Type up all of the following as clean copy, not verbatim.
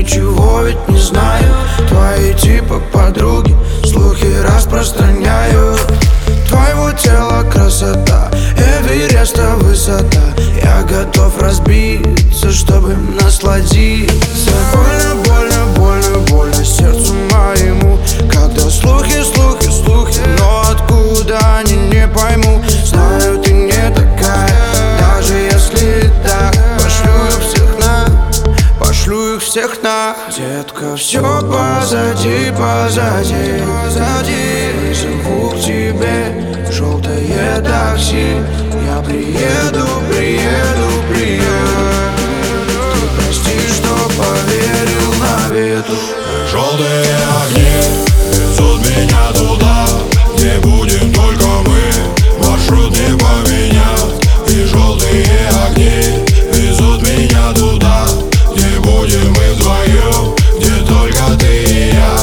ничего ведь не знаю. Твои типа подруги слухи распространяют. Твоего тела красота, Эвереста высота. Я готов разбиться, чтобы насладиться. Больно, больно, больно, больно сердцу моему, когда слухи, слухи, слухи, но откуда они, не пойму. Знаю, ты не такая, даже если так. Пошлю их всех на. Детка, все позади, позади, позади. Живу к тебе, желтое такси. Я приеду, приеду, приеду. Ты прости, что поверил навету. Желтые огни везут меня туда, где будем только мы. Маршрут не поменять. И желтые огни везут меня туда, где будем мы вдвоем, где только ты и я,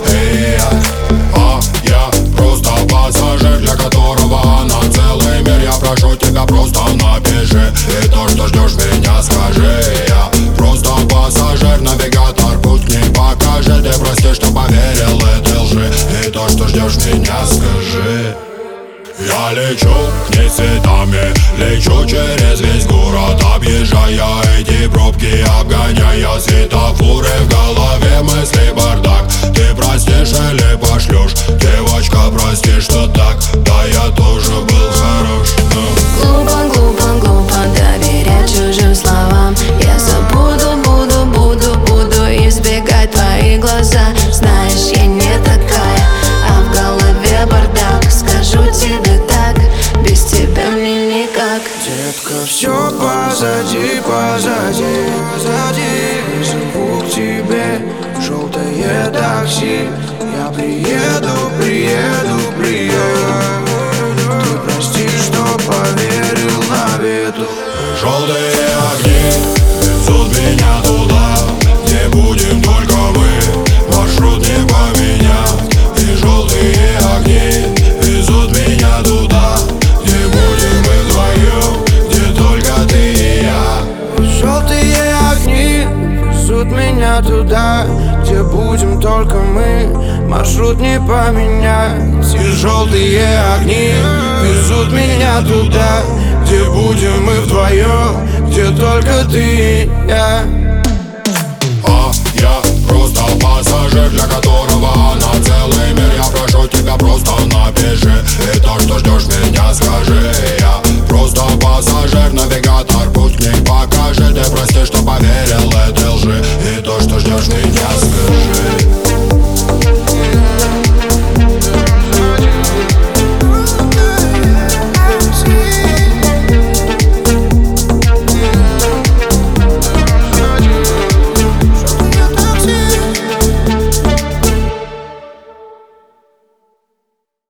А я просто пассажир, для которого на целый мир. Я прошу тебя, просто напиши, и то, что ждешь меня, скажи. Я просто пассажир, навигатор, путь к ней покажи. Ты прости, что поверил этой лжи, и то, что ждешь меня, скажи. Я лечу к ней цветами, лечу через весь город, объезжая эти пробки, обгоняя светофоры. В голове мысли бардак. Ты простишь или пошлешь? Девочка, прости, что так. Да, я тоже был хорош. Глупо, глупо, глупо доверять чужим словам. Я забуду, буду избегать твои глаза. Знаешь, я не такая, а в голове бардак. Скажу тебе так, без тебя мне никак. Детка, все позади, позади, позади. Живу к тебе, желтое такси. Я приеду, приеду, приеду. Ты прости, что поверил навету. Желтые огни везут меня туда, где будем только мы. Маршрут не поменять. И желтые огни везут меня туда, где будем мы вдвоем, где только ты и я. Желтые огни везут меня туда, где будем только мы. Маршрут не поменять. И желтые огни везут меня туда, где будем мы вдвоем, где только ты и я. Я просто пассажир, для которого на целый мир. Я прошу тебя, просто напиши, и то, что ждешь меня, скажи. Я просто пассажир, навигатор, путь к ней покажи. Ты прости, что поверил этой лжи, и то, что ждешь меня.